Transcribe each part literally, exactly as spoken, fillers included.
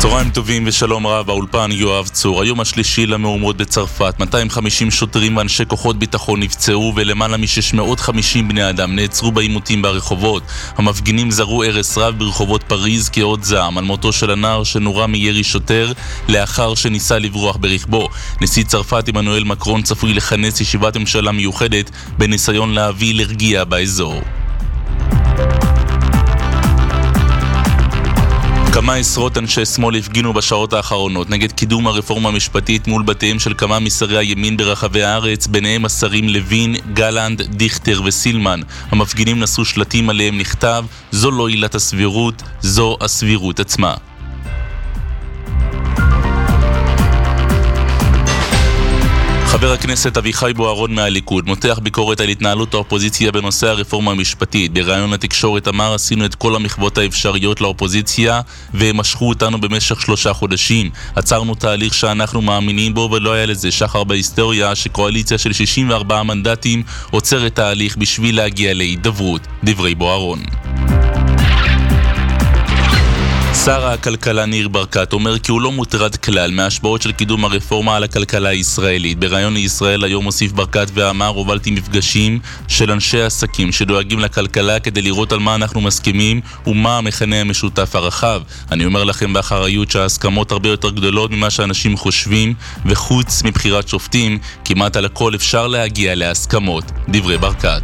צהריים טובים ושלום רב, האולפן יואב צור. היום השלישי למהומות בצרפת, מאתיים וחמישים שוטרים ואנשי כוחות ביטחון נפצעו ולמעלה מ-שש מאות וחמישים בני אדם נעצרו בעימותים ברחובות. המפגינים זרו הרס רב ברחובות פריז כאות זעם על מותו של הנער שנורה מירי שוטר לאחר שניסה לברוח ברכבו. נשיא צרפת עמנואל מקרון צפוי לכנס ישיבת ממשלה מיוחדת בניסיון להביא לרגיעה באזור. כמה עשרות אנשי שמאל הפגינו בשעות האחרונות נגד קידום הרפורמה המשפטית מול בתיהם של כמה משרי הימין ברחבי הארץ, ביניהם השרים לוין, גלנט, דיכטר וסילמן. המפגינים נשאו שלטים עליהם נכתב: זו לא עילת הסבירות, זו הסבירות עצמה. חבר הכנסת אביחי בוארון מהליכוד מותח ביקורת על התנהלות האופוזיציה בנושא הרפורמה המשפטית. בראיון לתקשורת אמר: עשינו את כל המחוות האפשריות לאופוזיציה והם משכו אותנו במשך שלושה חודשים. עצרנו תהליך שאנחנו מאמינים בו ולא היה לזה שחר בהיסטוריה שקואליציה של שישים וארבעה מנדטים עוצרת תהליך בשביל להגיע להידברות. דברי בוארון. שר הכלכלה ניר ברקת אומר כי הוא לא מוטרד כלל מההשפעות של קידום הרפורמה על הכלכלה הישראלית. בראיון לישראל היום הוסיף ברקת ואמר: הובלתי מפגשים של אנשי עסקים שדואגים לכלכלה כדי לראות על מה אנחנו מסכימים ומה המכנה המשותף הרחב. אני אומר לכם באחריות שההסכמות הרבה יותר גדולות ממה שאנשים חושבים, וחוץ מבחירת שופטים כמעט על הכל אפשר להגיע להסכמות. דברי ברקת.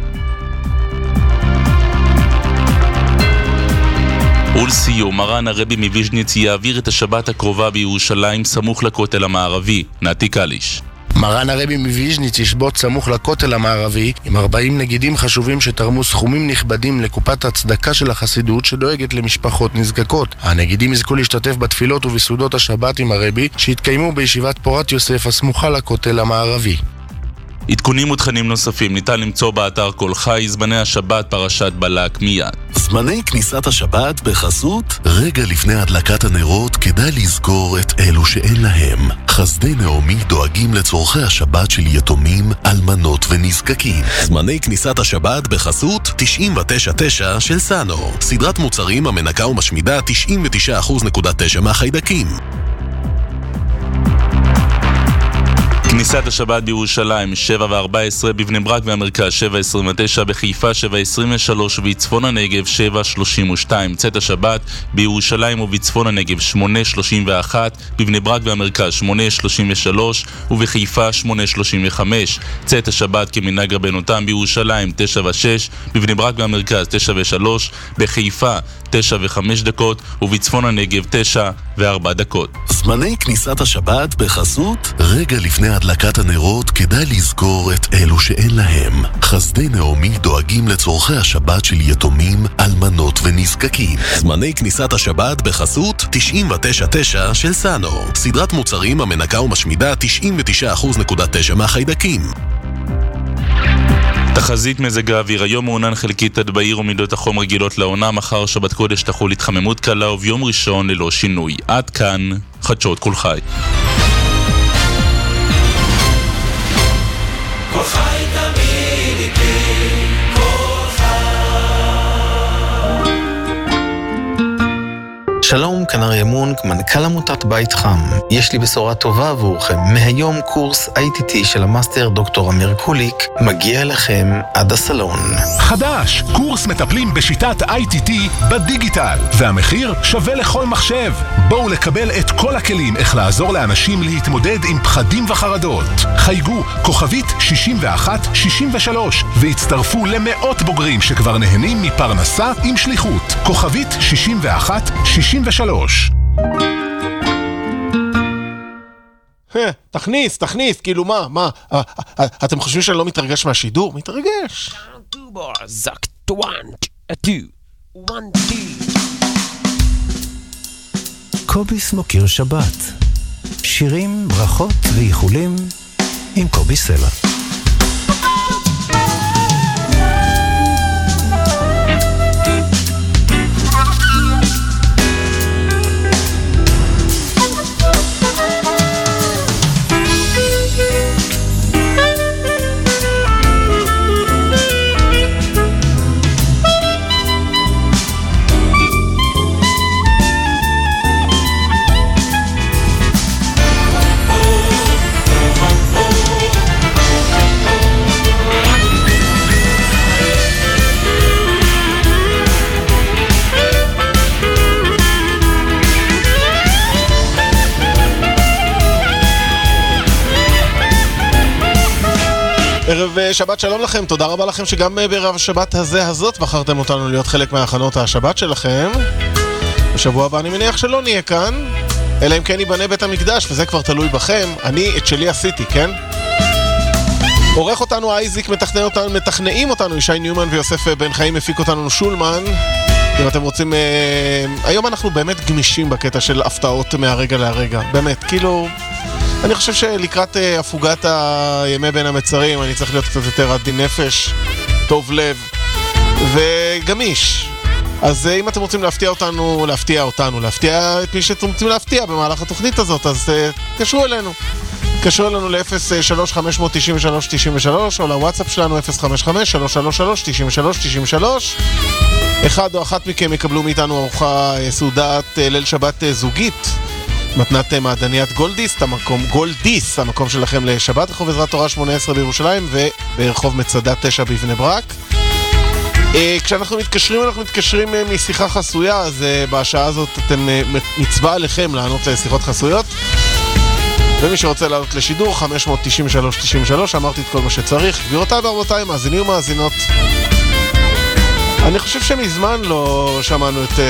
ולסיום, מרן הרבי מוויז'ניץ יעביר את השבת הקרובה בירושלים סמוך לכותל המערבי. נתי קליש. מרן הרבי מוויז'ניץ ישבות סמוך לכותל המערבי עם ארבעים נגידים חשובים שתרמו סכומים נכבדים לקופת הצדקה של החסידות שדואגת למשפחות נזקקות. הנגידים יזכו להשתתף בתפילות ובסעודות השבת עם הרבי שהתקיימו בישיבת פורת יוסף הסמוכה לכותל המערבי. עדכונים ותכנים נוספים ניתן למצוא באתר כל חי. זמני השבת פרשת בלק מיד. זמני כניסת השבת בחסות רגע לפני הדלקת הנרות כדאי לזכור את אלו שאין להם. חסדי נעמי דואגים לצורכי השבת של יתומים, אלמנות ונזקקים. זמני כניסת השבת בחסות תשעים ותשע נקודה תשע של סאנו, סדרת מוצרים המנקה ומשמידה תשעים ותשע נקודה תשע מהחיידקים. כניסת השבת בירושלים שבע וארבע עשרה, בבני ברק והמרכז שבע עשרים ותשע, בחיפה שבע עשרים ושלוש ובצפון הנגב שבע שלושים ושתיים. צאת השבת בירושלים ובצפון הנגב שמונה שלושים ואחת, בבני ברק והמרכז שמונה שלושים ושלוש ובחיפה שמונה שלושים וחמש. צאת השבת כמנהג רבנותם בירושלים תשע ושש, בבני ברק והמרכז תשע ושלוש, בחיפה תשע וחמש דקות ובצפון הנגב תשע וארבע דקות. זמני כניסת השבת בחסות רגע לפני הדלקת הנרות כדאי לזכור את אלו שאין להם. חסדי נעמי דואגים לצורכי השבת של יתומים, אלמנות ונזקקים. זמני כניסת השבת בחסות תשעים ותשע נקודה תשע של סאנו, סדרת מוצרים המנקה ומשמידה תשעים ותשע נקודה תשע מהחיידקים. תחזית מזג האוויר: היום מעונן חלקית עד בהיר ומידות החום רגילות לעונה. מחר שבת קודש תחול התחממות קלה וביום ראשון ללא שינוי. עד כאן חדשות כל חי. כל חי תמיד איתי, כל חי. שלום, כאן אריה מונק, מנכ"ל עמותת בית חם. יש לי בשורה טובה עבורכם. מהיום קורס איי טי טי של המאסטר דוקטור אמיר קוליק מגיע אליכם עד הסלון. חדש, קורס מטפלים בשיטת איי טי טי בדיגיטל, והמחיר שווה לכל מחשב. בואו לקבל את כל הכלים איך לעזור לאנשים להתמודד עם פחדים וחרדות. חייגו כוכבית שישים ואחת שישים ושלוש והצטרפו למאות בוגרים שכבר נהנים מפרנסה עם שליחות. כוכבית שישים ואחת שישים ושלוש. תכניס, תכניס, כאילו מה, מה, אתם חושבים שאני לא מתרגש מהשידור? מתרגש. קוביס מוקיר שבת, שירים, ברכות ואיחולים עם קובי סלע. ערב שבת שלום לכם, תודה רבה לכם שגם בערב השבת הזה הזאת בחרתם אותנו להיות חלק מההכנות השבת שלכם. בשבוע הבא אני מניח שלא נהיה כאן, אלא אם כן ייבנה בית המקדש, וזה כבר תלוי בכם. אני את שלי עשיתי, כן? עורך אותנו אייזיק, מתכנן אותנו, מתכנאים אותנו ישי ניומן ויוסף בן חיים, מפיק אותנו שולמן. אם אתם רוצים, אה, היום אנחנו באמת גמישים בקטע של הפתעות מהרגע להרגע, באמת, כאילו אני חושב שלקראת אה, הפוגת הימי בין המצרים אני צריך להיות קצת יותר עדין נפש, טוב לב וגמיש. אז אם אתם רוצים להפתיע אותנו, להפתיע אותנו, להפתיע את מי שאתם רוצים להפתיע במהלך התוכנית הזאת, אז תקשרו אלינו. תקשרו אלינו ל-אפס שלוש חמש תשע שלוש תשע שלוש או לוואטסאפ שלנו אפס חמש חמש שלוש שלוש שלוש תשע שלוש תשע שלוש. אחד או אחת מכם יקבלו מאיתנו ארוחה סעודת ליל שבת זוגית, מתנת מעדניית גולדיס, המקום, גולדיס, המקום שלכם לשבת, רחוב עזרת תורה שמונה עשרה בירושלים וברחוב מצדה תשע בבני ברק. כשאנחנו מתקשרים, אנחנו מתקשרים משיחה חסויה, אז בשעה הזאת אתם מצווה עליכם לענות לשיחות חסויות. ומי שרוצה לעלות לשידור, חמש תשע שלוש תשע שלוש, אמרתי את כל מה שצריך. גבירותיי ורבותיי, מאזינים ומאזינות, אני חושב שמזמן לא שמענו את uh,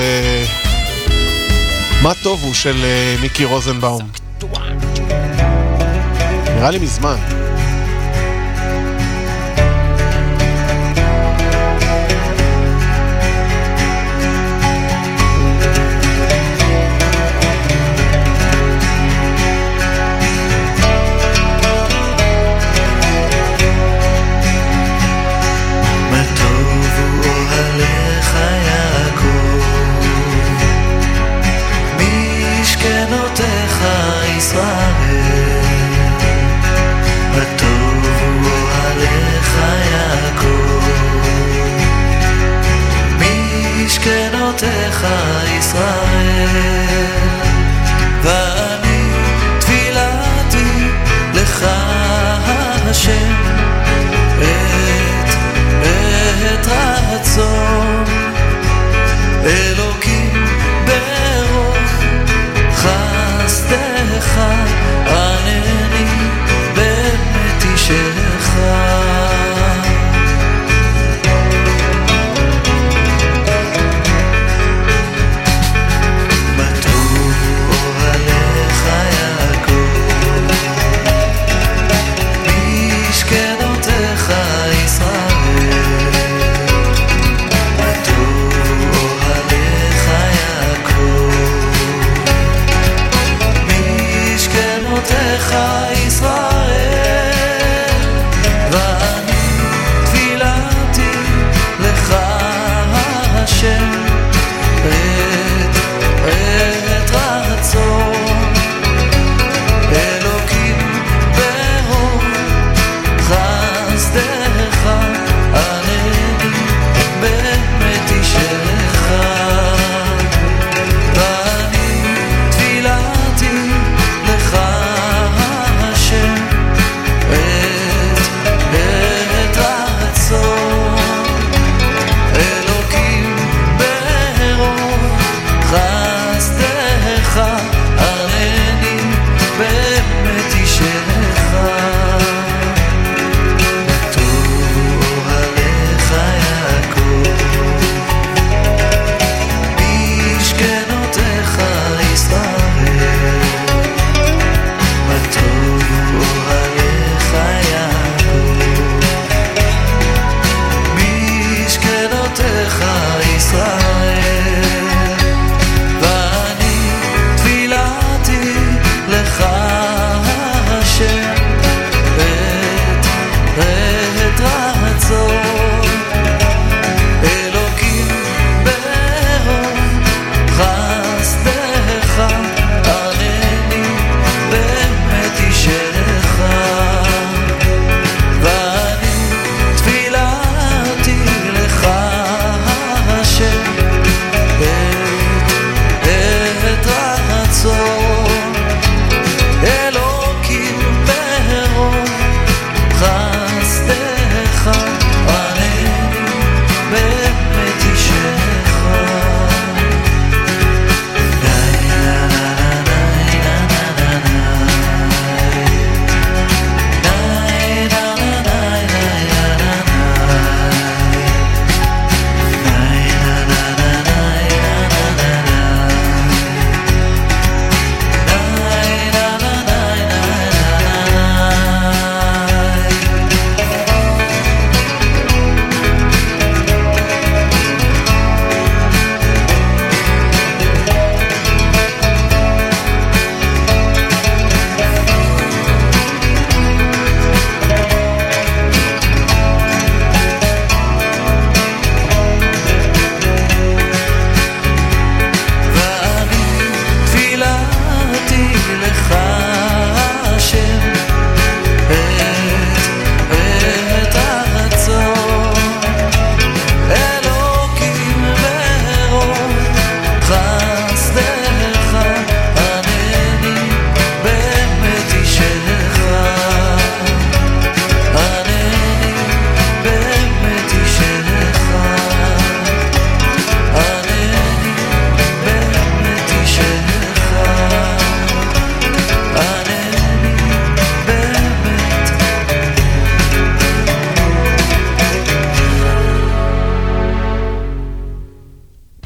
מה טוב הוא של uh, מיקי רוזנבאום. נראה לי מזמן. משכנותיך ישראל, ואני תפילתי לך השם, את, את רצון אלוקים ברוב חסדך, ענני באמת אישך. אלוקים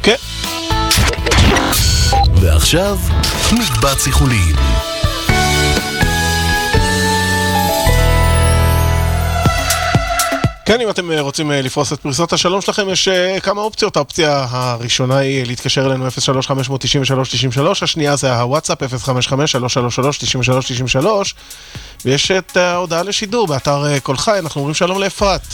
כן. ועכשיו, מקבץ איחולים. כן, אם אתם רוצים לפרוס את פריסות השלום שלכם, יש כמה אופציות. האופציה הראשונה היא להתקשר אלינו אפס שלוש חמש תשע שלוש תשע שלוש, השנייה זה הוואטסאפ אפס חמש חמש שלוש שלוש שלוש תשע שלוש תשע שלוש, ויש את ההודעה לשידור באתר כל חי. אנחנו אומרים שלום לאפרת.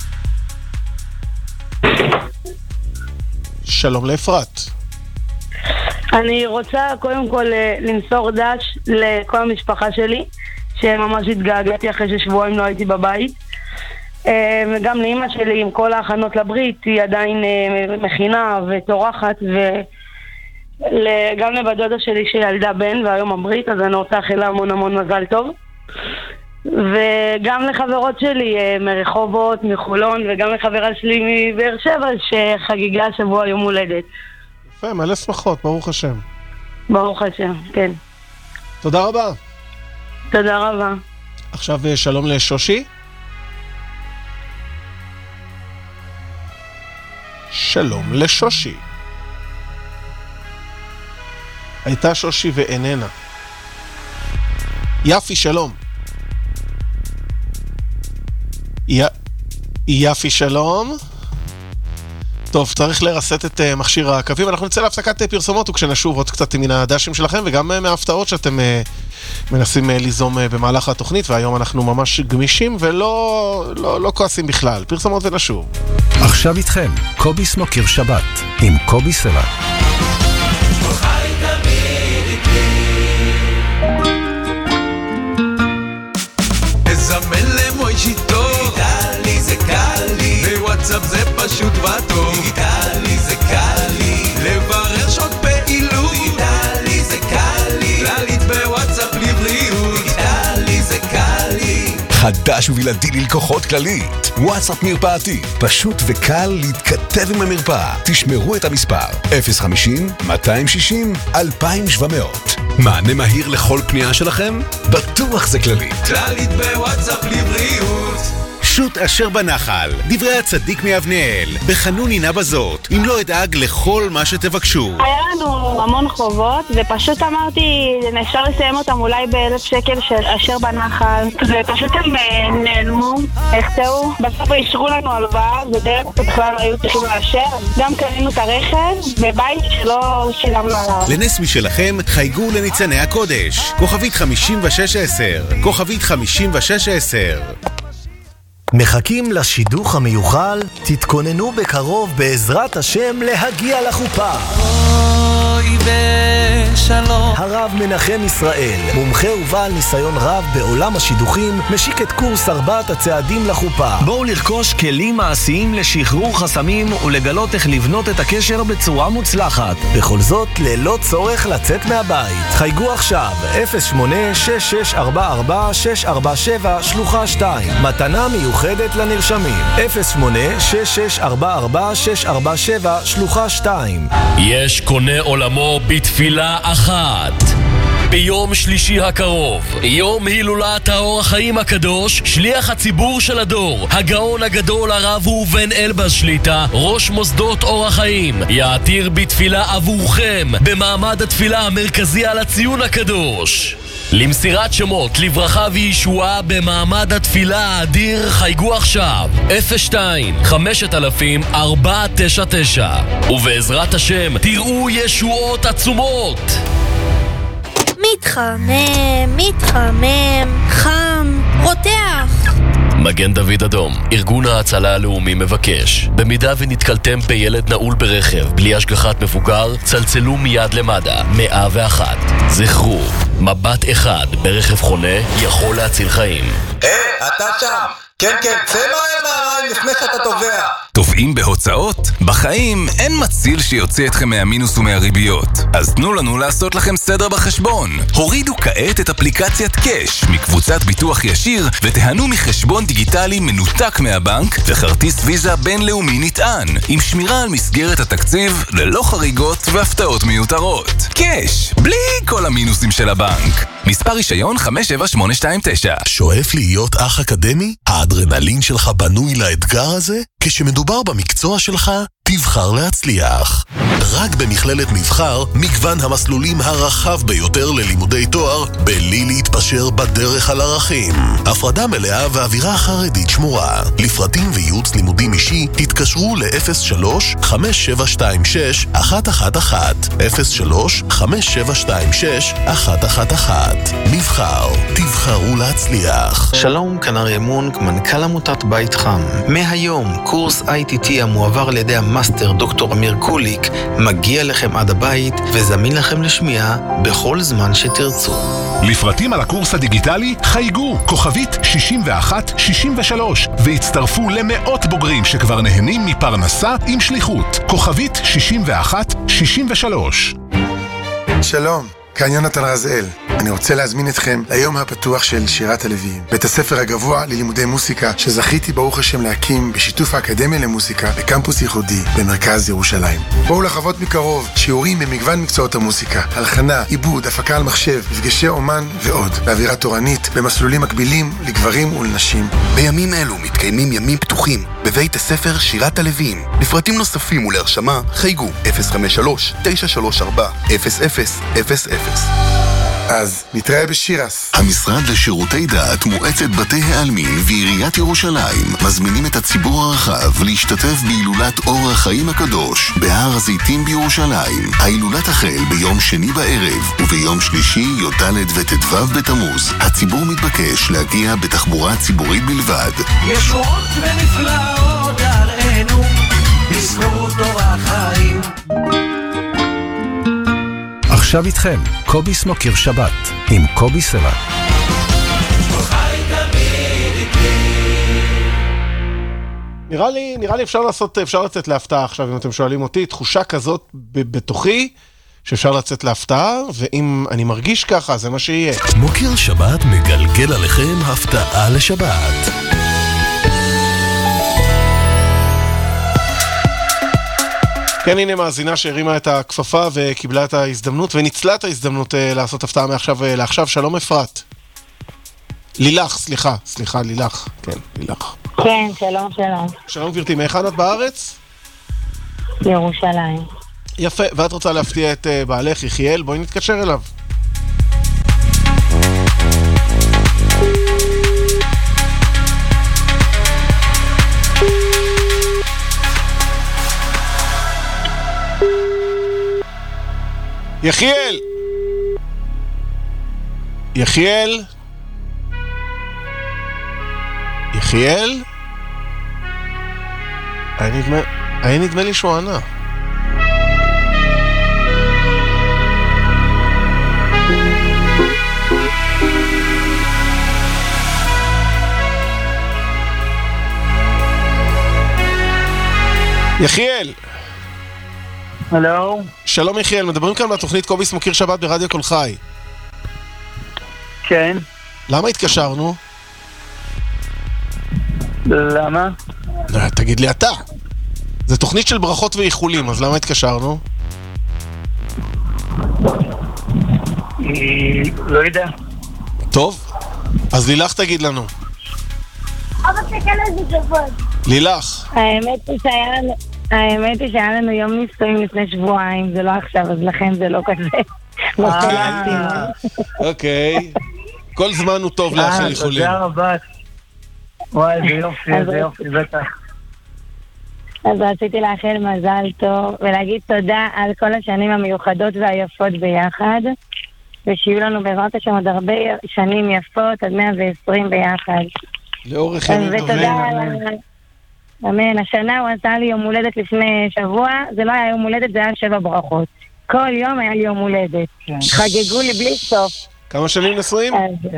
שלום לאפרת. אני רוצה קודם כל למסור דש לכל המשפחה שלי, שממש התגעגעתי אחרי ששבועיים לא הייתי בבית. וגם לאמא שלי עם כל ההכנות לברית, היא עדיין מכינה וטורחת, וגם לבדודה שלי שילדה בן והיום הברית, אז אני רוצה לאחל לה המון המון מזל טוב. וגם לחברות שלי מרחובות, מחולון, וגם לחברה שלי מבאר שבע שחגיגה שבוע יום הולדת. יפה, מלא שמחות, ברוך השם. ברוך השם, כן. תודה רבה. תודה רבה. עכשיו שלום לשושי. שלום לשושי. הייתה שושי ואיננה. יפי, שלום. י... יפי, שלום. טוב, צריך לרסט את uh, מכשיר הקווים. אנחנו נצא להפסקת uh, פרסומות, וכשנשוב עוד קצת מן הדשים שלכם, וגם uh, מההפתעות שאתם uh, מנסים uh, ליזום uh, במהלך התוכנית, והיום אנחנו ממש גמישים ולא לא, לא כועסים בכלל. פרסומות ונשוב. עכשיו איתכם, קובי סמוקר שבת, עם קובי סלע. תזמן למוי שיטו, דיגיטלי זה קל לי, בוואטסאפ זה פשוט וטוב, דיגיטלי זה קל לי, לברר שעות פעילות, דיגיטלי זה קל לי, כללית בוואטסאפ לבריאות, דיגיטלי זה קל לי. חדש ובלעדי ללקוחות כללית, וואטסאפ מרפאתי, פשוט וקל להתכתב עם המרפאה. תשמרו את המספר אפס חמישים מאתיים שישים אלפיים שבע מאות. מענה מהיר לכל פנייה שלכם? בטוח זה כללית. כללית בוואטסאפ לבריאות. שוט אשר בנחל, דברי הצדיק מאבנאל, בחנון עינה בזאת, אם לא אדאג לכל מה שתבקשו. היה לנו המון חובות, ופשוט אמרתי, אפשר לסיים אותם אולי באלף שקל של אשר בנחל, ופשוט הם נעלמו, החטאו, בסוף אישרו לנו הלוואה, ודרך בכלל היו צריכים לאשר, גם קנינו את הרכב, בבית שלא שילמנו עליו. לנס משלכם, חייגו לניצני הקודש, כוכבית חמישים ושש עשר, כוכבית חמישים ושש עשר. מחכים לשידוך המיוחל? תתכוננו בקרוב בעזרת השם להגיע לחופה. אוי ושלום. הרב מנחם ישראל, מומחה ובעל ניסיון רב בעולם השידוכים, משיק את קורס ארבעת הצעדים לחופה. בואו לרכוש כלים מעשיים לשחרור חסמים ולגלות איך לבנות את הקשר בצורה מוצלחת. בכל זאת, ללא צורך לצאת מהבית. חייגו עכשיו, אפס שמונה שש שש ארבע ארבע שש ארבע שבע שלוחה שתיים. מתנה מיוחדת לנרשמים. אפס שמונה שש שש ארבע ארבע שש ארבע שבע שלוחה שתיים. יש קונה עולמו בתפילה אחת. ביום שלישי הקרוב, יום הילולת האור החיים הקדוש, שליח הציבור של הדור, הגאון הגדול הרב ראובן אלבז שליטה, ראש מוסדות אור החיים, יעתיר בתפילה עבורכם במעמד התפילה המרכזי על הציון הקדוש. למסירת שמות לברכה וישועה במעמד התפילה האדיר, חייגו עכשיו אפס שתיים חמשת אלפים ארבע תשע תשע, ובעזרת השם תראו ישועות עצומות. מתחמם, מתחמם, חם, רותח. מגן דוד אדום, ארגון ההצלה הלאומי מבקש, במידה ונתקלתם בילד נעול ברכב בלי השגחת מבוגר, צלצלו מיד למד"א מאה ואחת. זכרו, מבט אחד ברכב חונה יכול להציל חיים. היי, אתה שם! כן, כן, צא מהר מהמים לפני שאתה תובע. תובעים בהוצאות? בחיים אין מציל שיוצא אתכם מהמינוס ומהריביות. אז תנו לנו לעשות לכם סדר בחשבון. הורידו כעת את אפליקציית קש מקבוצת ביטוח ישיר ותיהנו מחשבון דיגיטלי מנותק מהבנק וכרטיס ויזה בינלאומי נטען עם שמירה על מסגרת התקציב ללא חריגות והפתעות מיותרות. קש, בלי כל המינוסים של הבנק. מספר רישיון חמש שבע שמונה שתיים תשע. שואף להיות אח אקדמי? האדרנלין שלך בנוי לאתגר הזה? כשמדובר במקצוע שלך, תבחר להצליח. רק במכללת מבחר, מגוון המסלולים הרחב ביותר ללימודי תואר, בלי להתפשר בדרך על ערכים. הפרדה מלאה ואווירה חרדית שמורה. לפרטים וייעוץ לימודים אישי, תתקשרו ל-אפס שלוש חמש שבע שתיים שש אחת אחת אחת. אפס שלוש חמש שבע שתיים שש אחת אחת אחת. מבחר, תבחרו להצליח. שלום, כאן אריה מונק, מנכ"ל עמותת בית חם. מהיום, קורס איי טי טי המועבר על ידי המאסטר דוקטור אמיר קוליק מגיע לכם עד הבית וזמין לכם לשמיעה בכל זמן שתרצו. לפרטים על הקורס הדיגיטלי חייגו כוכבית שישים ואחת שישים ושלוש והצטרפו למאות בוגרים שכבר נהנים מפרנסה עם שליחות. כוכבית שישים ואחת שישים ושלוש. שלום, כאן יונתן רזאל. אני רוצה להזמין אתכם ליום הפתוח של שירת הלוויים, בית הספר הגבוה ללימודי מוסיקה שזכיתי ברוך השם להקים בשיתוף האקדמיה למוסיקה בקמפוס ייחודי במרכז ירושלים. בואו לחוות מקרוב שיעורים במגוון מקצועות המוסיקה, הלחנה, עיבוד, הפקה על מחשב, מפגשי אומן ועוד, באווירה תורנית, במסלולים מקבילים לגברים ולנשים. בימים אלו מתקיימים ימים פתוחים בבית הספר שירת הלוויים. לפרטים נוספים ולהרשמה חייגו אפס חמש שלוש תשע שלוש ארבע אפס אפס אפס אפס. אז נתראה בשירס. המשרד לשירותי דת, מועצת בתי העלמין ועיריית ירושלים מזמינים את הציבור הרחב להשתתף בהילולת אור החיים הקדוש בהר הזיתים בירושלים. ההילולה תחל ביום שני בערב וביום שלישי י"ד וט"ו בתמוז. הציבור מתבקש להגיע בתחבורה ציבורית בלבד. ישועות ונפלאות הראינו בזכות אור החיים. עכשיו איתכם, קובי סמוקר שבת, עם קובי סלע. נראה לי, נראה לי אפשר לעשות, אפשר לצאת להפתעה עכשיו, אם אתם שואלים אותי, תחושה כזאת בתוכי, שאפשר לצאת להפתעה, ואם אני מרגיש ככה, זה מה שיהיה. מוקר שבת מגלגל עליכם הפתעה לשבת. כן, הנה מאזינה שהרימה את הכפפה וקיבלה את ההזדמנות וניצלה את ההזדמנות לעשות הפתעה מעכשיו לעכשיו. שלום אפרת. לילך, סליחה, סליחה, לילך. כן, לילך. כן, שלום, שלום. שלום גברתי, מאיכן את בארץ? ירושלים. יפה, ואת רוצה להפתיע את בעלך יחיאל? בואי נתקשר אליו. יחיאל! יחיאל? יחיאל? היה נדמה, היה נדמה לי שהוא ענה. יחיאל! הלו? שלום יחיאל, מדברים כאן בתוכנית קובי סמוקר שבת ברדיו כל חי. כן. למה התקשרנו? למה? תגיד לי אתה. זה תוכנית של ברכות ואיחולים, אז למה התקשרנו? לא יודע. טוב, אז לילך תגיד לנו. אבא תקל איזה גבוד. לילך. האמת היא שהיה לנו... האמת היא שהיה לנו יום נישואים לפני שבועיים, זה לא עכשיו, אז לכן זה לא כזה. אוקיי. כל זמן הוא טוב לאחל איחולים. תודה רבה. וואי, זה יופי, זה יופי, בטח. אז רציתי לאחל מזל טוב, ולהגיד תודה על כל השנים המיוחדות והיפות ביחד, ושיהיו לנו בעזרת השם עוד הרבה שנים יפות, עד מאה ועשרים ביחד. לאורך ימים טובים. ותודה על... אמן, השנה הוא עשה לי יום הולדת לפני שבוע, זה לא היה יום הולדת, זה היה שבע ברכות. כל יום היה לי יום הולדת. חגגו לי בלי סוף. כמה שנים נשואים?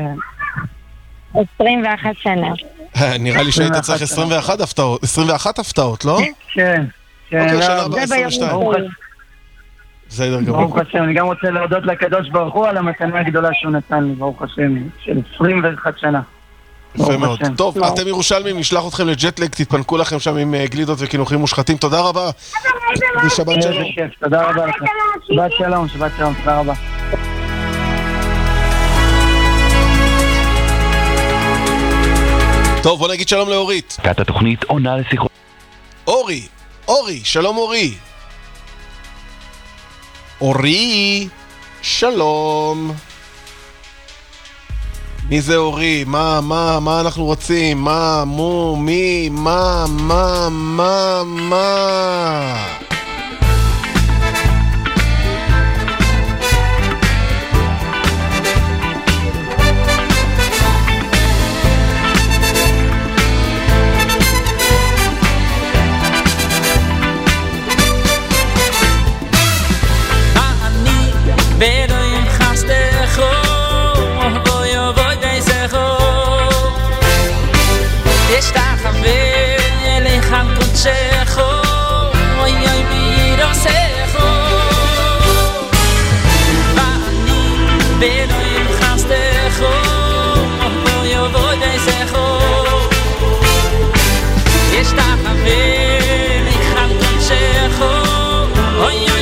עשרים ואחת שנה. נראה לי שהיית צריך עשרים ואחת הפתעות, עשרים ואחת הפתעות, לא? כן. אוקיי, שנה הבאה עשרים ושתיים. בסדר גמור. ברוך השם, אני גם רוצה להודות לקדוש ברוך הוא על המתנה הגדולה שהוא נתן לי, ברוך השם, של עשרים ואחת שנה. יפה מאוד. טוב, אתם ירושלמים, נשלח אתכם לג'טלג, תתפנקו לכם שם עם גלידות וכינוחים מושחתים. תודה רבה. ושבת שלום. תודה רבה לכם. שבת שלום, שבת שלום, תודה רבה. טוב, בוא נגיד שלום לאורית. תת התוכנית עונה לשיחות. אורי, אורי, שלום אורי. אורי, שלום. מי זה אורי? מה, מה, מה אנחנו רוצים? מה, מו, מי, מה, מה, מה, מה? Pero im khastecho voy voy deisecho Esta khavel le kham kutsecho oy oy miro secho Vani pero im khastecho voy voy deisecho Esta khavel le kham kutsecho oy oy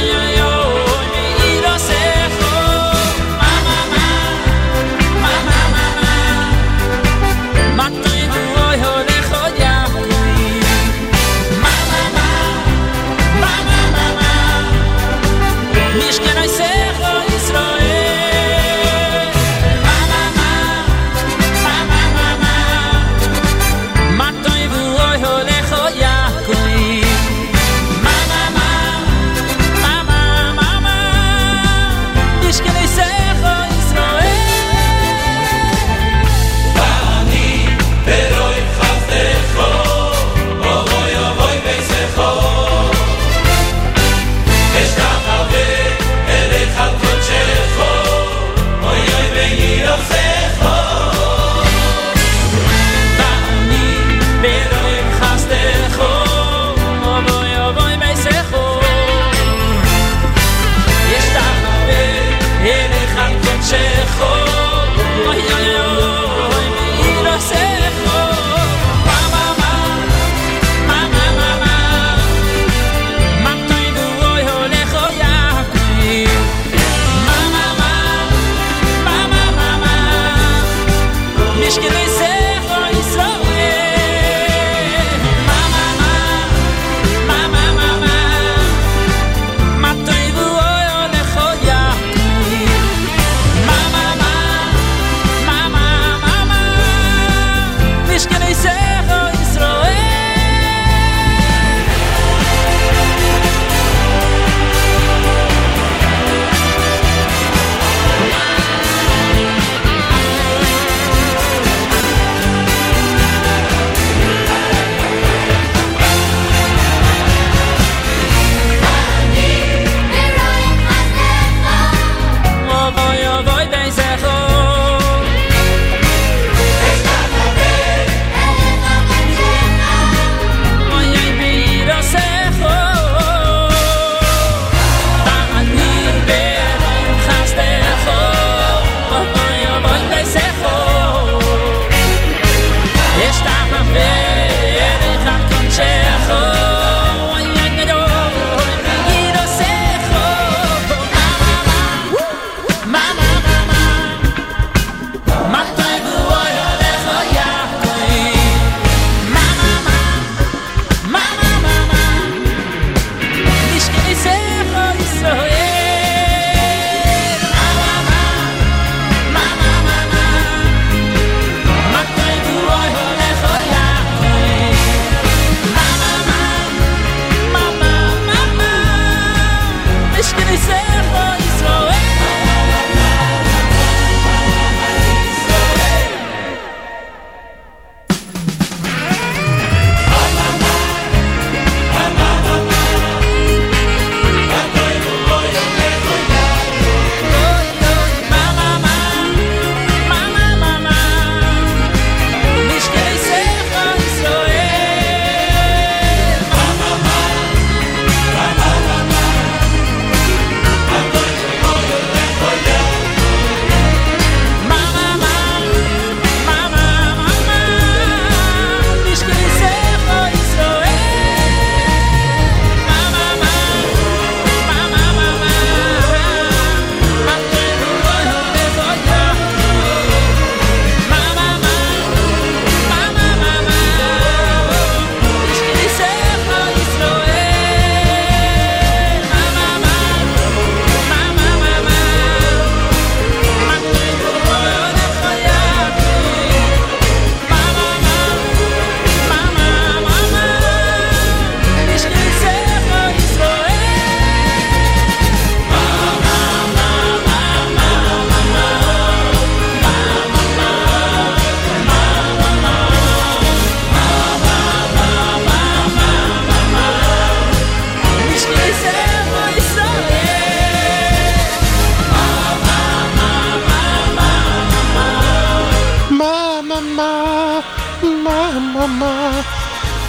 Esta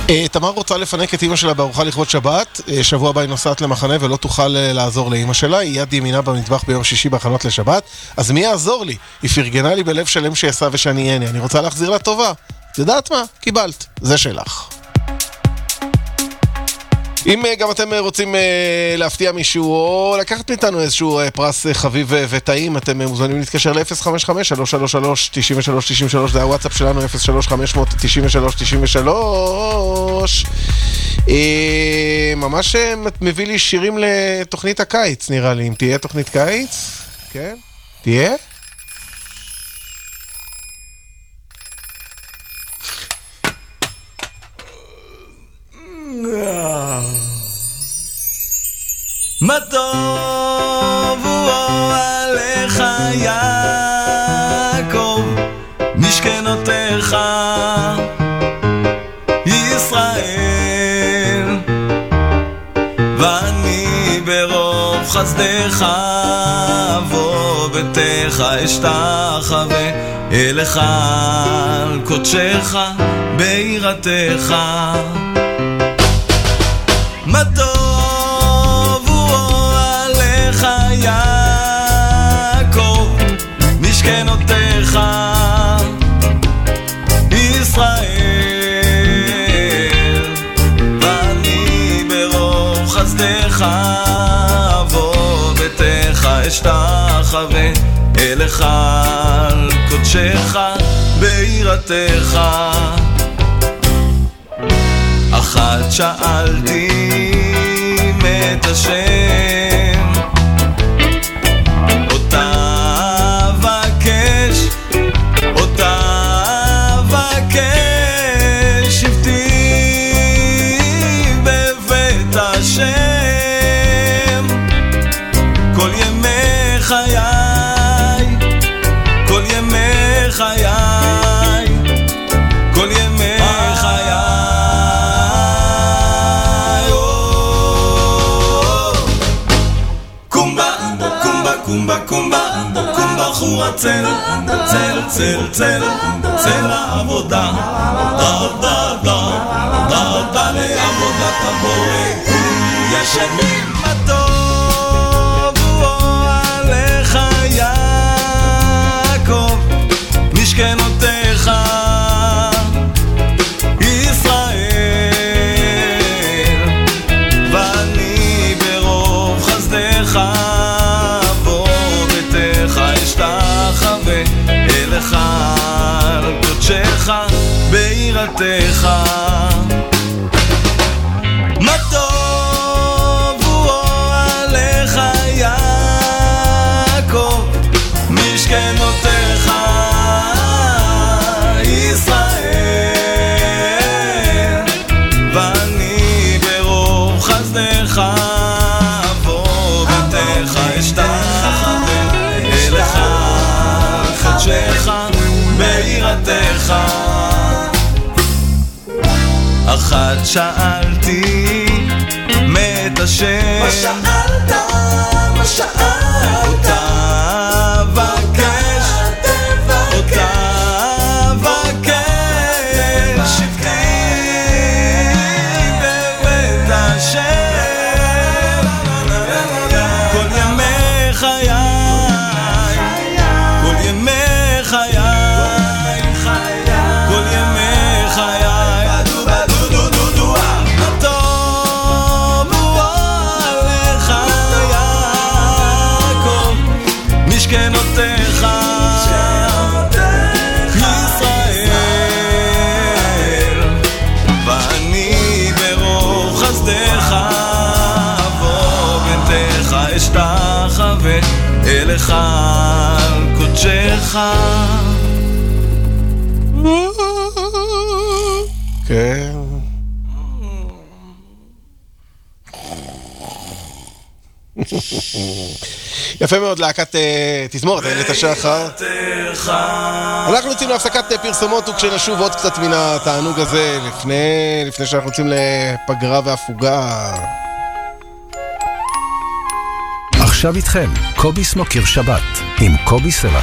תמר רוצה לפנק את אמא שלה בארוחה לכבוד שבת, שבוע הבא היא נוסעת למחנה ולא תוכל לעזור לאמא שלה, היא יד ימינה במטבח ביום שישי בהכנות לשבת, אז מי יעזור לי? היא פרגנה לי בלב שלם שיעשה ושאני אהנה, אני רוצה להחזיר לה טובה. את יודעת מה? קיבלת, זה שלך. אם גם אתם רוצים להפתיע מישהו או לקחת מאיתנו איזשהו פרס חביב וטעים, אתם מוזמנים להתקשר ל-אפס חמש חמש שלוש שלוש שלוש תשעים ושלוש תשעים ושלוש, זה הוואטסאפ שלנו, אפס שלוש חמש תשעים ושלוש תשעים ושלוש. ממש מביא לי שירים לתוכנית הקיץ, נראה לי. אם תהיה תוכנית קיץ, כן? תהיה? מה טוב הוא עליך יעקב משכנותיך ישראל ואני ברוב חסדך וביתך אשתחווה אליך על קודשך בירתך מה טוב הוא עליך יעקב משכנותיך ישראל ואני ברוב חסדך וביתך אשתחווה אליך על קודשך בירתך אחת שאלתי מת השם אותה בקש אותה בקש שבתי בבית השם כל ימי חיי כל ימי חיי כל ימי חיי קומבה קומבה קומבה חורה צל צל צל צל צל העבודה דה דה דה דה דה לעבודת הבורא ישנים מה טוב הוא עליך יעקב משכנותיך ישראל ואני ברוב חסדך אליך על קודשך בירתך מה טוב הוא עליך יעקב משכנותיך ישראל ואני ברוב חסדך וביתך אשתחווה אליך קודשך בירתך אחת שאלתי מת השם מה שאלת? מה שאלת? אותה בקש אותה בקש שבתי בבית השם כל ימי חיי כל ימי חיי כל ימי חיי מה טוב הוא עליך יעקב משכנותיך ישראל ואני ברוב חסדך וביתך אשתחווה אליך על קודשך כן יפה מאוד, להקת תזמורת איילת השחר. אנחנו יוצאים להפסקת פרסומות וכשנשוב עוד קצת מן התענוג הזה לפני לפני שאנחנו יוצאים לפגרה והפוגה. עכשיו איתכם קובי סמוקר שבת עם קובי סלע.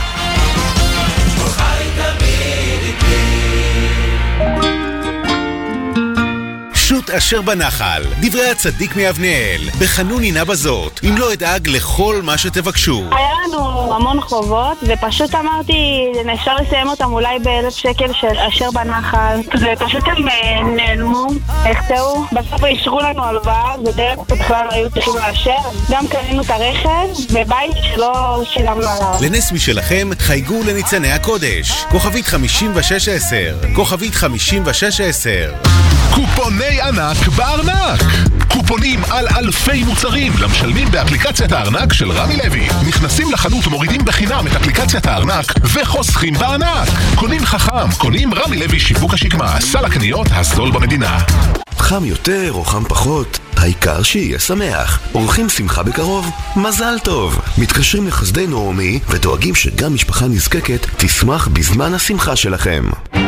בחסות אשר בנחל, דברי הצדיק מאבנאל, בחנון עינה בזאת, אם לא אדאג לכל מה שתבקשו. היה לנו המון חובות, ופשוט אמרתי, אפשר לסיים אותם אולי באלף שקל של אשר בנחל, ופשוט הם נעלמו, החטאו, בסוף אישרו לנו הלוואה, ודרך בכלל היו צריכים לאשר, גם קנינו את הרכב, בבית שלא שילמנו עליו. לנס משלכם, חייגו לניצני הקודש, כוכבית חמישים ושש עשר, כוכבית חמישים ושש עשר. קופוני ענק בארנק. קופונים על אלפי מוצרים למשלמים באפליקציית הארנק של רמי לוי. נכנסים לחנות ומורידים בחינם את אפליקציית הארנק וחוסכים בארנק. קונים חכם, קונים רמי לוי שיווק השקמה, סל הקניות הזול במדינה. חם יותר או חם פחות, העיקר שיהיה שמח. עורכים שמחה בקרוב, מזל טוב. מתקשרים לחסדי נעמי ודואגים שגם משפחה נזקקת תשמח בזמן השמחה שלכם.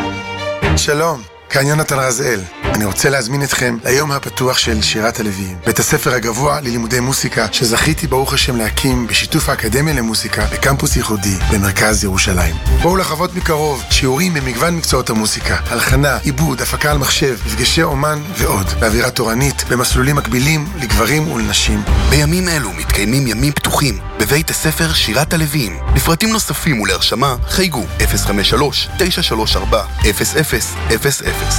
שלום, כאן יונתן רזאל. אני רוצה להזמין אתכם ליום הפתוח של שירת הלוויים, בית הספר הגבוה ללימודי מוסיקה שזכיתי ברוך השם להקים בשיתוף האקדמיה למוסיקה בקמפוס ייחודי במרכז ירושלים. בואו לחוות מקרוב שיעורים במגוון מקצועות המוסיקה, הלחנה, עיבוד, הפקה על מחשב, מפגשי אומן ועוד, באווירה תורנית במסלולים מקבילים לגברים ולנשים. בימים אלו מתקיימים ימים פתוחים בבית הספר שירת הלוויים. לפרטים נוספים ולהרשמה חייגו אפס חמש שלוש תשע שלוש ארבע אפס אפס אפס אפס.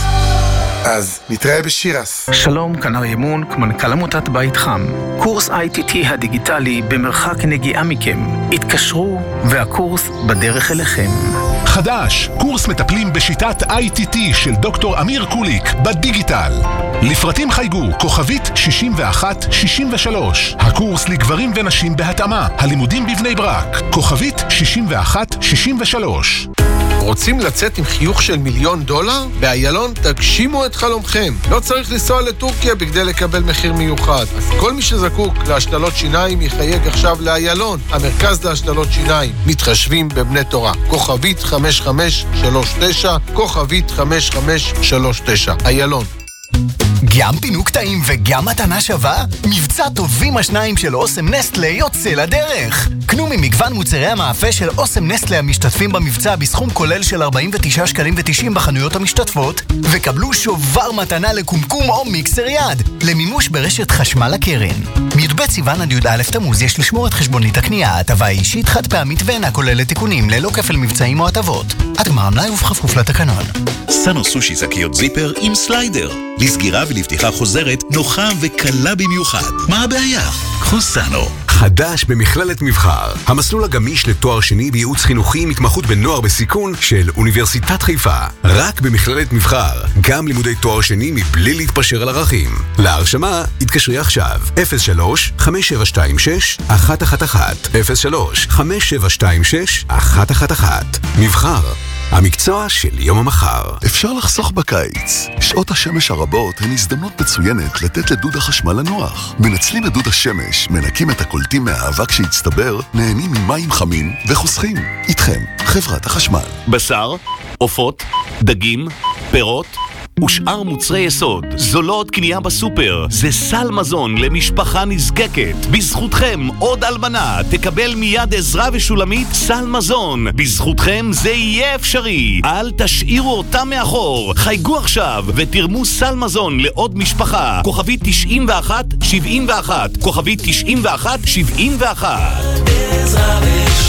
אז נתראה בשירס. שלום, כאן אריה מונק, מנכ"ל עמותת בית חם. קורס איי טי טי הדיגיטלי במרחק נגיעה מכם. התקשרו והקורס בדרך אליכם. חדש, קורס מטפלים בשיטת איי טי טי של דוקטור אמיר קוליק בדיגיטל. לפרטים חייגו, כוכבית שישים ואחת שישים ושלוש. הקורס לגברים ונשים בהתאמה, הלימודים בבני ברק, כוכבית שישים ואחת שישים ושלוש. רוצים לצאת עם חיוך של מיליון דולר? באיילון תגשימו את חלומכם. לא צריך לנסוע לטורקיה בכדי לקבל מחיר מיוחד. אז כל מי שזקוק להשתלות שיניים יחייג עכשיו לאיילון, המרכז להשתלות שיניים. מתחשבים בבני תורה. כוכבית חמש חמש שלוש תשע, כוכבית חמש חמש שלוש תשע. איילון. גם פינוק טעים וגם מתנה שווה? מבצע טובים השניים של אוסם נסטלה יוצא לדרך. קנו ממגוון מוצרי המאפה של אוסם נסטלה המשתתפים במבצע בסכום כולל של ארבעים ותשעה שקלים ותשעים בחנויות המשתתפות, וקבלו שובר מתנה לקומקום או מיקסר יד, למימוש ברשת חשמל הקרן. מי"ב סיוון עד י"א תמוז יש לשמור את חשבונית הקנייה, הטבה אישית חד פעמית ואינה כוללת תיקונים ללא כפל מבצעים או הטבות. עד גמר המלאי ובכפוף לתקנון. סנו סושי זקיות זיפר עם סליידר. לסגירה ולפתיחה חוזרת נוחה וקלה במיוחד. מה הבעיה? קחו סנו. חדש במכללת מבחר, המסלול הגמיש לתואר שני בייעוץ חינוכי עם התמחות בנוער בסיכון של אוניברסיטת חיפה. רק במכללת מבחר, גם לימודי תואר שני מבלי להתפשר על ערכים. להרשמה, התקשרי עכשיו, אפס שלוש חמש שבע שתיים שש אחת אחת אחת, אפס שלוש חמש שבע שתיים שש אחת אחת אחת. מבחר, המקצוע של יום המחר. אפשר לחסוך בקיץ. שעות השמש הרבות הן הזדמנות מצוינת לתת לדוד החשמל לנוח. מנצלים את דוד השמש, מנקים את הקולטים מהאבק שהצטבר, נהנים ממים חמים וחוסכים. איתכם, חברת החשמל. בשר, עופות, דגים, פירות ושאר מוצרי יסוד. זו לא עוד קנייה בסופר, זה סל מזון למשפחה נזקקת. בזכותכם עוד אלמנה תקבל מיד עזרה ושולמית סל מזון. בזכותכם זה יהיה אפשרי. אל תשאירו אותה מאחור. חייגו עכשיו ותרמו סל מזון לעוד משפחה. כוכבית תשעים ואחת שבעים ואחת, כוכבית תשעים ואחת שבעים ואחת. עזרה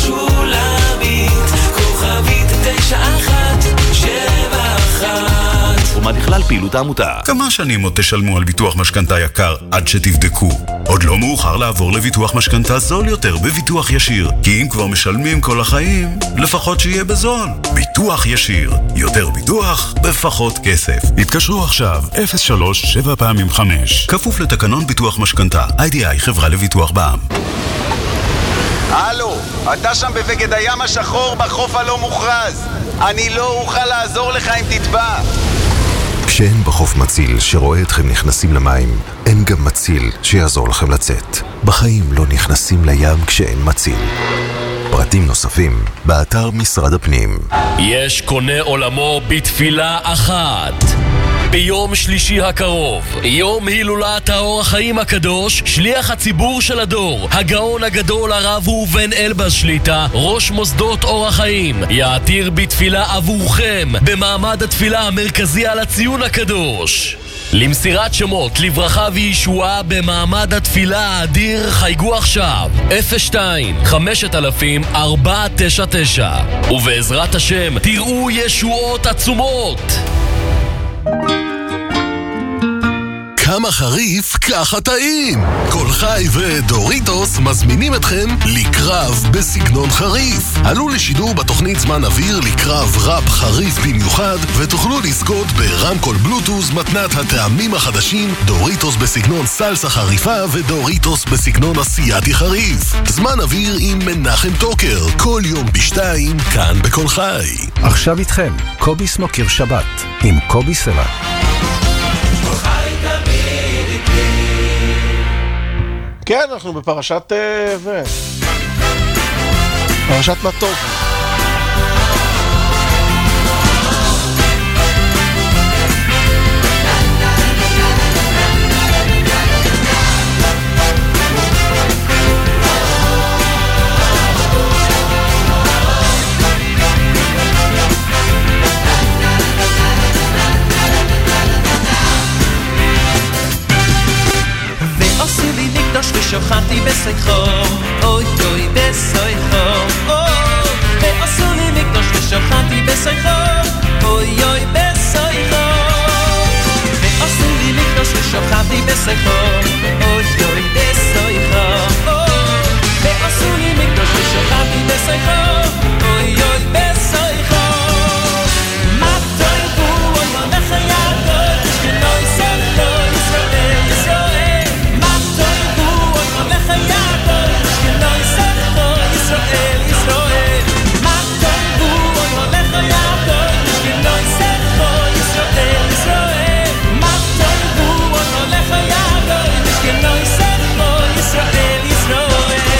ושולמית, כוכבית תשע אחת שבע אחת. ומה בכלל פעילות העמותה? כמה שנים עוד תשלמו על ביטוח משכנתה יקר עד שתבדקו? עוד לא מאוחר לעבור לביטוח משכנתה זול יותר בביטוח ישיר, כי אם כבר משלמים כל החיים, לפחות שיהיה בזול. ביטוח ישיר, יותר ביטוח בפחות כסף. התקשרו עכשיו אפס שלוש שבע פעמים חמש, כפוף לתקנון ביטוח משכנתה. איי די איי חברה לביטוח בע"מ. הלו, אתה שם בבגד הים השחור בחוף הלא מוכרז. אני לא אוכל לעזור לך אם תטבע. כשאין בחוף מציל שרואה אתכם נכנסים למים, אין גם מציל שיעזור לכם לצאת. בחיים לא נכנסים לים כשאין מציל. פרטים נוספים באתר משרד הפנים. יש קונה עולמו בתפילה אחת. ביום שלישי הקרוב, יום הילולת האור החיים הקדוש, שליח הציבור של הדור, הגאון הגדול הרב ראובן אלבז שליטה, ראש מוסדות אור החיים, יעתיר בתפילה עבורכם במעמד התפילה המרכזי על הציון הקדוש. למסירת שמות לברכה וישועה במעמד התפילה האדיר חייגו עכשיו אפס שתיים חמשת אלפים ארבע תשע תשע ובעזרת השם תראו ישועות עצומות. כמה חריף, ככה טעים. כל חי ודוריטוס מזמינים אתכם לקרב בסגנון חריף. עלו לשידור בתוכנית זמן אוויר לקרב ראפ חריף במיוחד, ותוכלו לזכות ברמקול בלוטוז מתנת הטעמים החדשים דוריטוס בסגנון סלסה חריפה ודוריטוס בסגנון אסיאתי חריף. זמן אוויר עם מנחם טוקר, כל יום בשתיים, כאן בכל חי. עכשיו איתכם, קובי סמוקר שבת, עם קובי סלע. כן, אנחנו בפרשת ו... פרשת מה טוב. ושוכנתי בסייחו, אוי אוי בסייחו, אוי ועשו לי מקדוש ושוכנתי בסייחו, אוי אוי בסייחו ועשו לי מקדוש ושוכנתי בסייחו, אוי אוי בסייחו, אוי ועשו לי מקדוש ושוכנתי בסייחו, אוי אוי בסייחו מה תויבו אוי הולך הידו תשכנוי סלו ישראל ישראל Israel, Israel, Matabu, oy holech hayadol, mishkenoi secho, Israel, Israel, Matabu, oy holech hayadol, mishkenoi secho, Israel, Israel.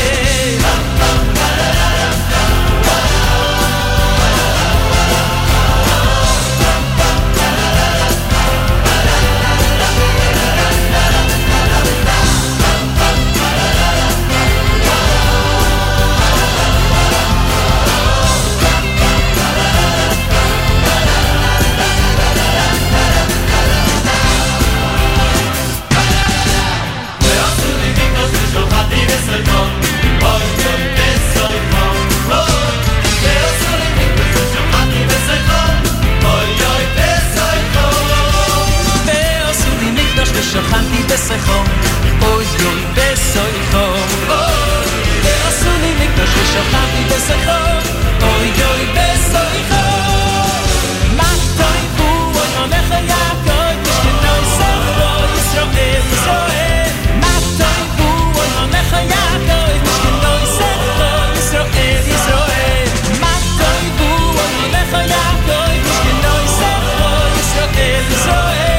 שוכנתי בסייחו, אוי אוי בסייחו, אוי ועשו לי מקדוש ושוכנתי בסייחו, אוי אוי בסייחו מה תויבו אוי הולך היעקב תשכנוי סייחו ישראל ישראל מה תויבו אוי הולך היעקב תשכנוי סייחו ישראל ישראל מה תויבו אוי הולך היעקב תשכנוי סייחו ישראל ישראל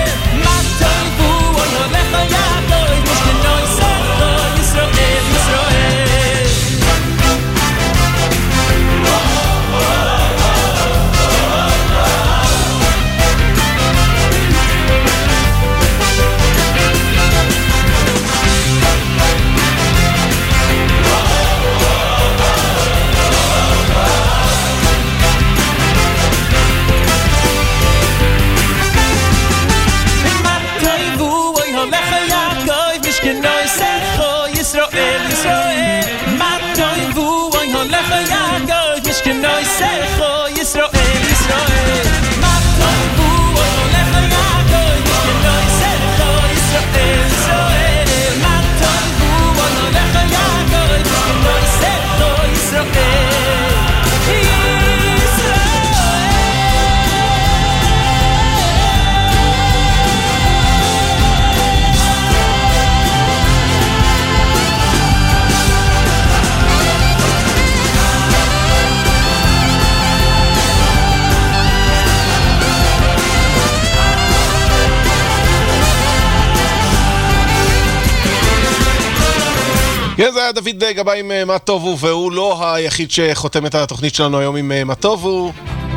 כן, זה היה דוד גבאי עם מה טובו, והוא לא היחיד שחותם את התוכנית שלנו היום עם מה טובו.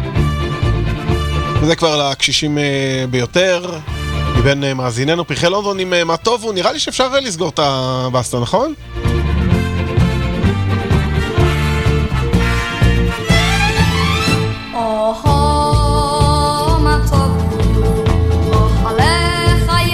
וזה כבר לקשישים ביותר, מבין מאזיננו פרחי לונדון עם מה טובו. נראה לי שאפשר לסגור את הבאסטה, נכון? Oh, מה טובו, אוכלך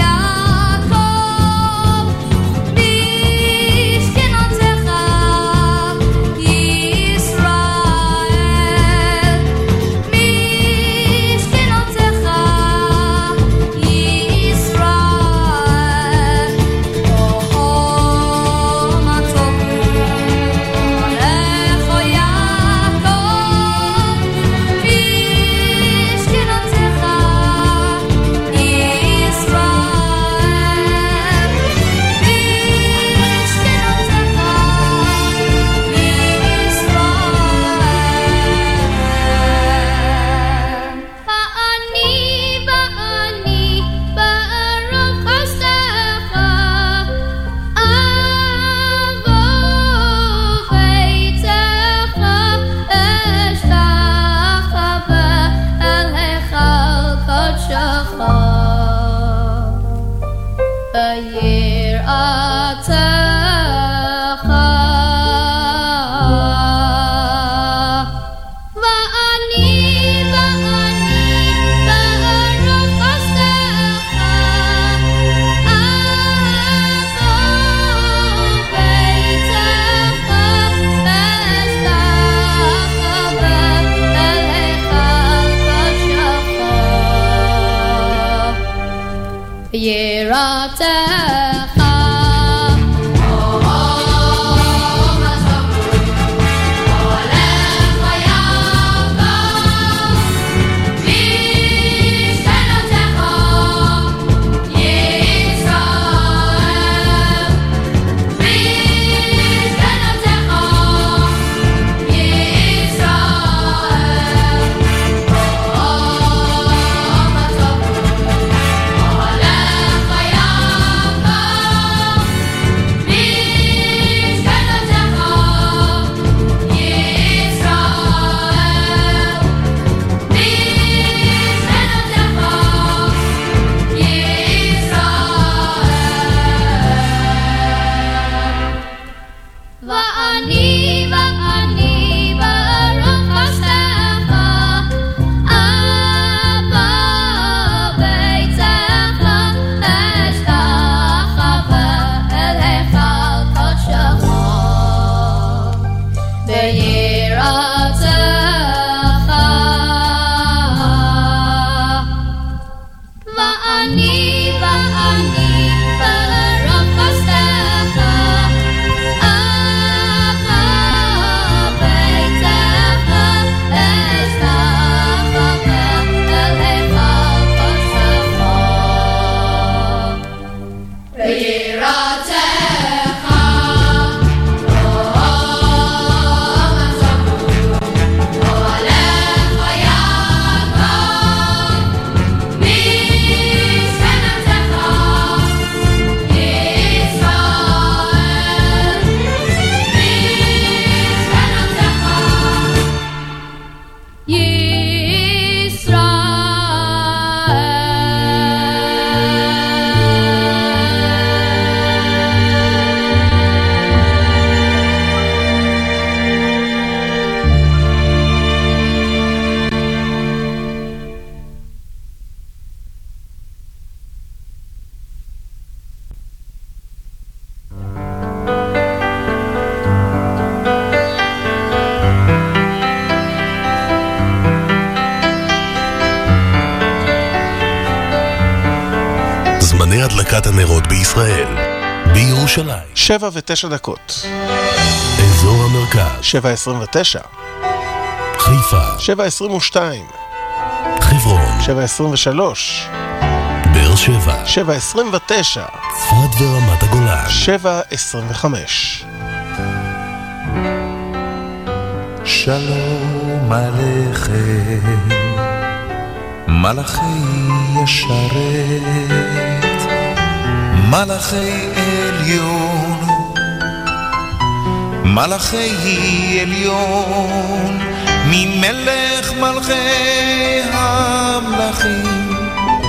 ואני ואני ברוך חסדך אבא ביתך אשתחווה אל היכל קודשך ביראתך ואני ואני ברוך חסדך אבא ביתך אשתחווה אל היכל קודשך ביראתך זמני הדלקת הנרות בישראל, בירושלים. שבע ותשע דקות. אזור המרכז. שבע עשרים ותשע. חיפה. שבע עשרים ושתיים. חברון. שבע עשרים ושלוש. באר שבע. שבע עשרים ותשע. צפת ורמת הגולן. שבע עשרים וחמש. שלום עליכם מלאכי ישרת, מלאכי עליון, מלאכי עליון, ממלך מלכי המלכים,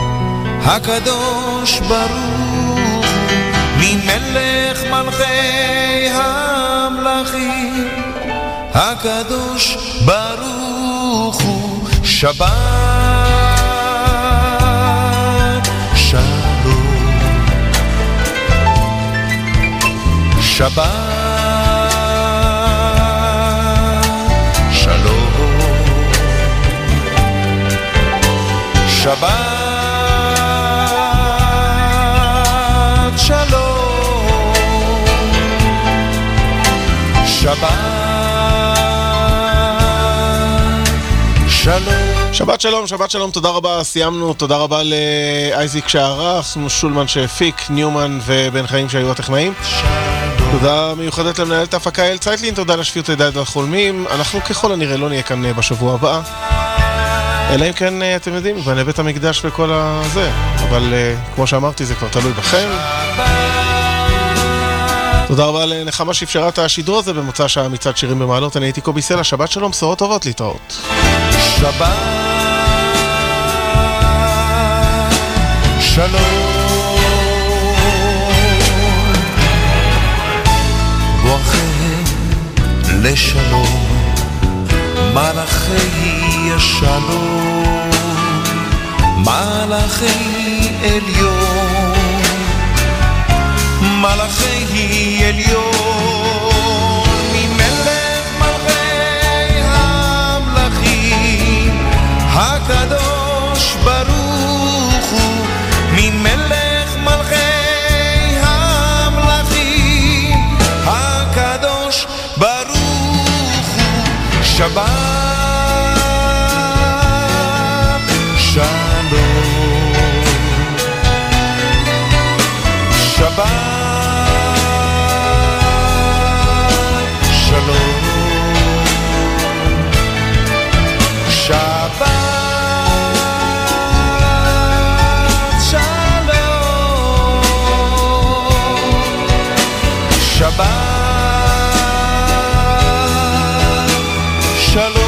הקדוש ברוך, ממלך מלכי המלכים, הקדוש ברוך הוא. שבת שבת שלום, שבת שלום, שבת שלום. שבת שלום, שבת שלום, תודה רבה, סיימנו, תודה רבה לאייזיק שערך, שולמן שהפיק, ניומן ובן חיים שהיו הטכנאים. תודה מיוחדת למנהלת ההפקה אל צייטלין, תודה לשפיות הידד החולמים. אנחנו ככל הנראה לא נהיה כאן בשבוע הבא, אלא אם כן אתם יודעים, בנה בית המקדש וכל הזה, אבל כמו שאמרתי זה כבר תלוי בכם. תודה רבה לנחמה שאפשרה את השידור הזה במוצא שעה מצד שירים במעלות. אני הייתי קובי סלע, שבת שלום, בשורות טובות, להתראות. שבת שלום, בואכם לשלום, מלאכי השלום, מלאכי עליון, מלאכי עליון, ממלך מלכי המלכים, הקדוש ברוך הוא, ממלך מלכי המלכים, הקדוש ברוך הוא. שבת שלום, שבת שלום, שבת שלום, שבת שלום.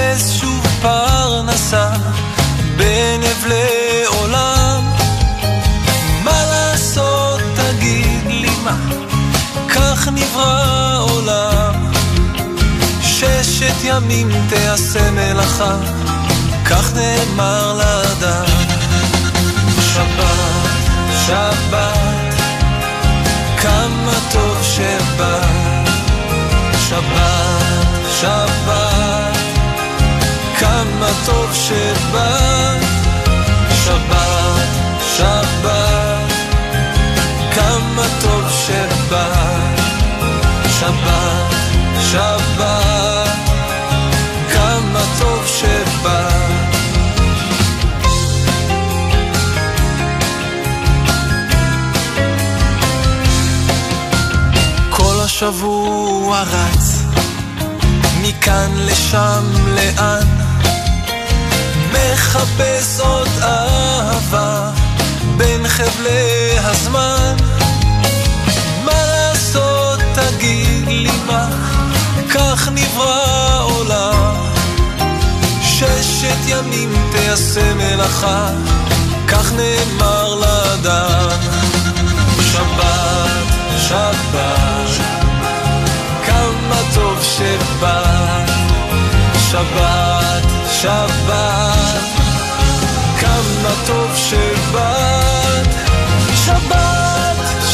מחפש שוב פרנסה בנבלי עולם. מה לעשות תגיד לי מה, כך נברא עולם. ששת ימים תעשה מלאכה, כך נאמר לאדם. שבת, שבת, כמה טוב שבאת. שבת, שבת, כמה טוב שבאת. שבת, שבת, כמה טוב שבאת. שבת, שבת, כמה טוב שבאת. כל השבוע רץ מכאן לשם לאן, מחפש עוד אהבה בין חבלי הזמן. מה לעשות תגיד לי מה, כך נברא עולם. ששת ימים תעשה מלאכה, כך נאמר לאדם. שבת, שבת, כמה טוב שבאת. שבת, שבת, כמה טוב שבאת. שבת,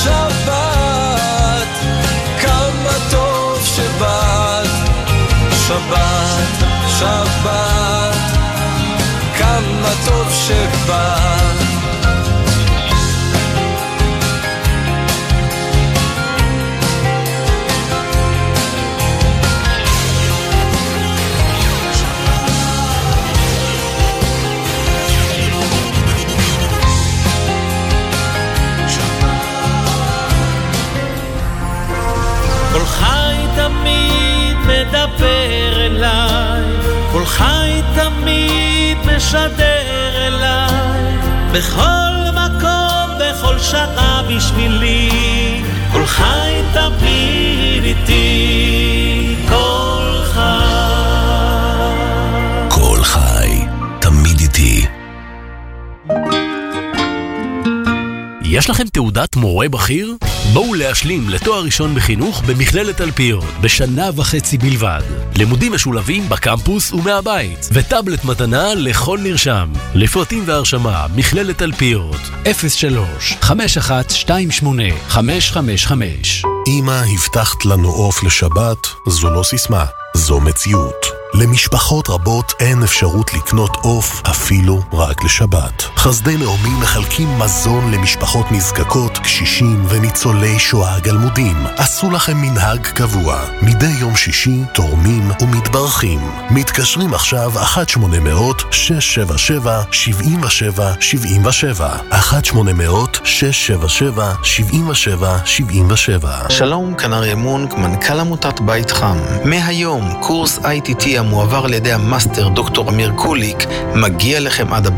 שבת, כמה טוב שבאת. שבת, שבת, כמה טוב שבאת. כל חי תמיד מדבר אליי, כל חי תמיד משדר אליי, בכל מקום, בכל שעה בשבילי, כל חי תמיד איתי, כל חי. כל חי תמיד איתי. יש לכם תעודת מורה בכיר? בואו להשלים לתואר ראשון בחינוך במכללת אלפיות בשנה וחצי בלבד. לימודים משולבים בקמפוס ומהבית, וטאבלט מתנה לכל נרשם. לפרטים והרשמה מכללת אלפיות אפס שלוש חמש אחת שתיים שמונה חמש חמש חמש. אמא, הבטחת לנו עוף לשבת, זו לא סיסמה, זו מציאות. למשפחות רבות אין אפשרות לקנות עוף אפילו רק לשבת. חסדי נעמי מחלקים מזון למשפחות נזקקות, קשישים וניצולי שואה גלמודים. עשו לכם מנהג קבוע, מדי יום שישי תורמים ומתברכים. מתקשרים עכשיו אחת שמונה אפס אפס שש שבע שבע שבע שבע שבע שבע אחת שמונה אפס אפס שש שבע שבע שבע שבע שבע שבע. שלום, כאן אריה מונק, מנכ"ל עמותת בית חם. מהיום קורס איי טי טי המועבר על ידי המאסטר דוקטור אמיר קוליק מגיע לכם עד הבית.